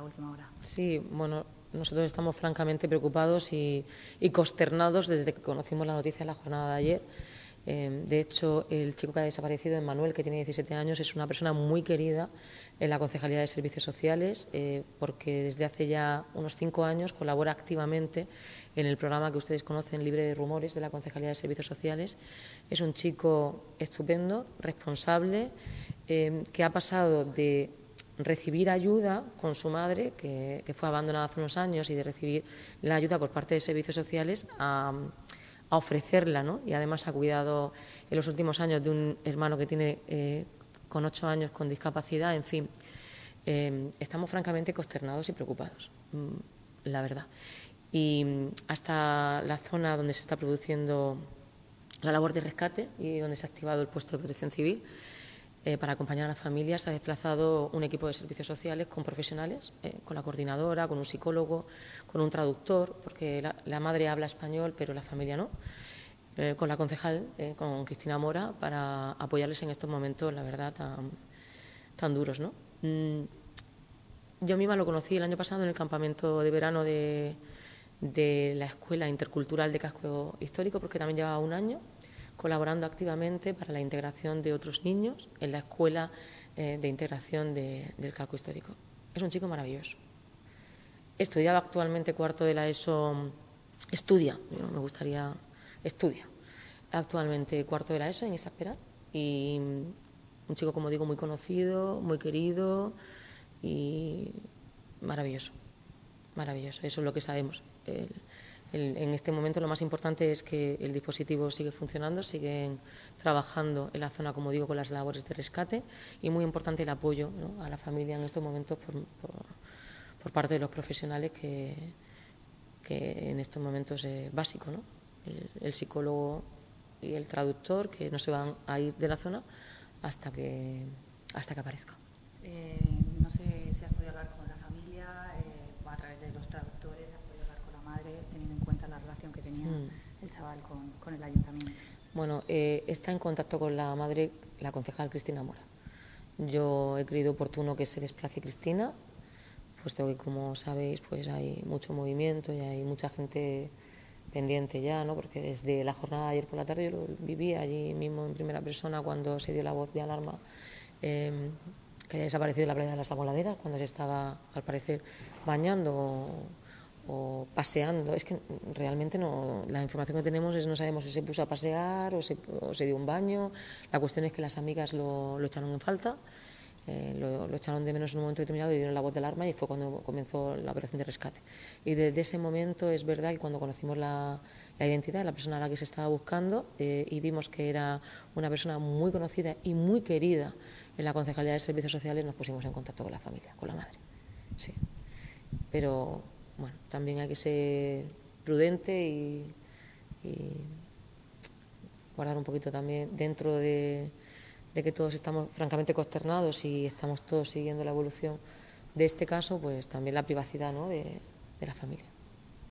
la última hora. Sí, bueno, nosotros estamos francamente preocupados y consternados desde que conocimos la noticia en la jornada de ayer. De hecho, el chico que ha desaparecido, Emmanuel, que tiene 17 años, es una persona muy querida en la Concejalía de Servicios Sociales, porque desde hace ya unos 5 años colabora activamente en el programa que ustedes conocen, Libre de Rumores, de la Concejalía de Servicios Sociales. Es un chico estupendo, responsable, que ha pasado de recibir ayuda con su madre, que fue abandonada hace unos años, y de recibir la ayuda por parte de Servicios Sociales a ofrecerla, ¿no? Y además ha cuidado en los últimos años de un hermano que tiene con 8 años con discapacidad. En fin, estamos francamente consternados y preocupados, la verdad. Y hasta la zona donde se está produciendo la labor de rescate y donde se ha activado el puesto de protección civil, para acompañar a las familias, se ha desplazado un equipo de servicios sociales con profesionales, con la coordinadora, con un psicólogo, con un traductor, porque la madre habla español pero la familia no, con la concejal, con Cristina Mora, para apoyarles en estos momentos, la verdad, tan duros, ¿no? Yo misma lo conocí el año pasado en el campamento de verano de la Escuela Intercultural de Casco Histórico, porque también llevaba un año colaborando activamente para la integración de otros niños en la escuela de integración del casco histórico. Es un chico maravilloso. Estudiaba actualmente cuarto de la ESO, estudia actualmente cuarto de la ESO en Isaspera, y un chico, como digo, muy conocido, muy querido y maravilloso, maravilloso. Eso es lo que sabemos. En este momento lo más importante es que el dispositivo sigue funcionando, siguen trabajando en la zona, como digo, con las labores de rescate, y muy importante el apoyo, ¿no?, a la familia en estos momentos por parte de los profesionales, que en estos momentos es básico, ¿no? El psicólogo y el traductor, que no se van a ir de la zona hasta que aparezca. No sé si has podido hablar con la familia, a través de los traductores, has podido hablar con la madre, teniendo en cuenta la relación que tenía el chaval con el ayuntamiento. Bueno, está en contacto con la madre, la concejal Cristina Mora. Yo he creído oportuno que se desplace Cristina, puesto que, como sabéis, pues hay mucho movimiento y hay mucha gente pendiente ya, ¿no? Porque desde la jornada de ayer por la tarde yo lo viví allí mismo en primera persona, cuando se dio la voz de alarma, que haya desaparecido en la playa de las Amoladeras, cuando se estaba, al parecer, bañando o paseando. Es que realmente no, la información que tenemos es, no sabemos si se puso a pasear o se dio un baño. La cuestión es que las amigas lo echaron en falta, lo echaron de menos en un momento determinado y dieron la voz de alarma, y fue cuando comenzó la operación de rescate. Y desde ese momento es verdad que cuando conocimos la identidad de la persona a la que se estaba buscando, y vimos que era una persona muy conocida y muy querida en la Concejalía de Servicios Sociales, nos pusimos en contacto con la familia, con la madre. Sí. Pero bueno, también hay que ser prudente y guardar un poquito también, dentro de que todos estamos francamente consternados y estamos todos siguiendo la evolución de este caso, pues también la privacidad, ¿no?, de la familia.